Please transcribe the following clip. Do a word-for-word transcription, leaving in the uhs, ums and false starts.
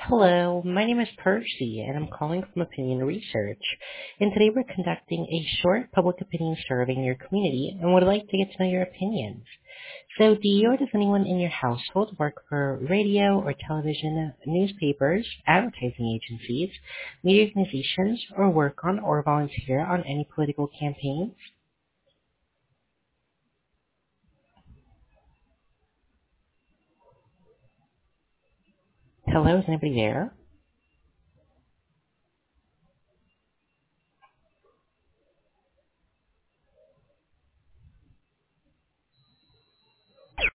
Hello, my name is Percy, and I'm calling from Opinion Research. And today we're conducting a short public opinion survey in your community and would like to get to know your opinions. So, do you or does anyone in your household work for radio or television, newspapers, advertising agencies, media organizations, or work on or volunteer on any political campaigns? Hello, is anybody there?